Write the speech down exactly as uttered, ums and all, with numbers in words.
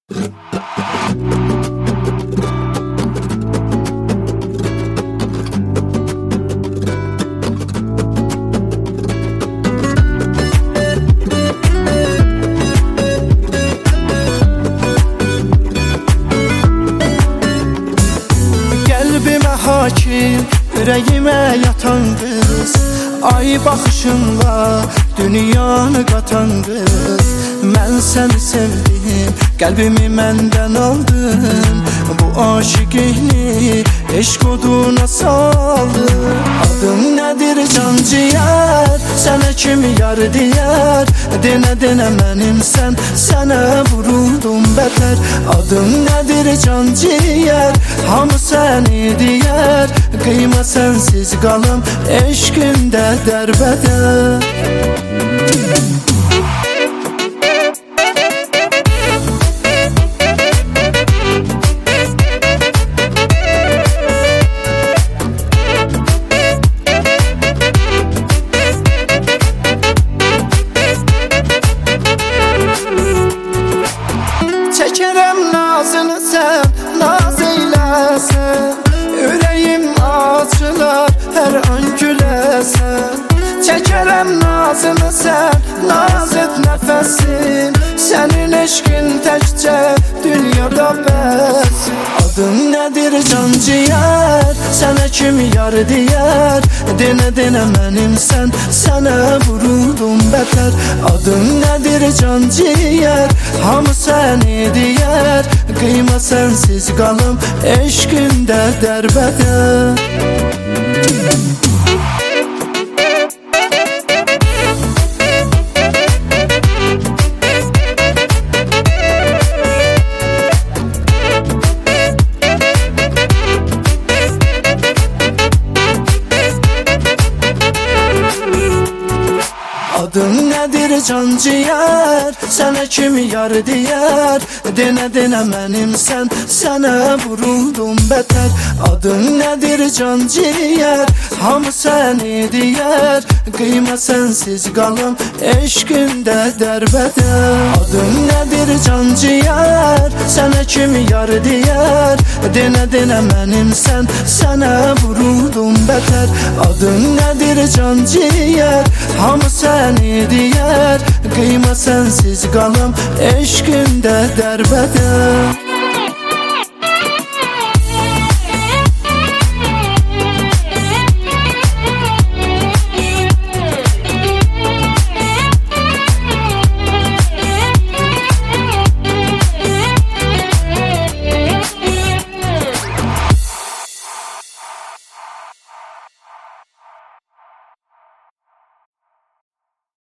Qəlbimə hakim, ürəyimə yatan qız, ay baxışınla dünyanı qatan qız. Mən səni sevdim, qəlbimi məndən aldın, bu aşiqini eşq oduna saldın. Adın nədir can ciyər, sənə kimi yar deyər, denə denə mənimsən, sənə vuruldum bətər. Adın nədir can ciyər, hamı səni deyər, qıyma sənsiz qalım, eşqimdə dərbədər. Çəkərəm nazını sən, naz eyləsən, ürəyim açılar, hər an güləsən. Çəkərəm nazını sən, naz et nəfəsin, sənin eşqin təkcə dünyada bəsin. Adın nədir can ciyər, sənə kimi yar deyər, denə denə mənimsən, sənə vuruldum bətər. Adın nədir can ciyər, hamı səni deyər, qıyma sənsiz qalım, eşqimdə dərbədər. Adın nədir can ciyər, sənə kimi yar deyər, denə denə mənimsən, sənə vuruldum bətər. Adın nədir can ciyər, hamı səni deyər, qıyma sənsiz qalım, eşqimdə dərbədər. Adın nədir can ciyər, sənə kimi yar deyər, denə denə mənimsən, sənə vuruldum bətər. Adın nədir can ciyər, hamı səni deyər, qıyma sənsiz qalım, eşqimdə dərbədər.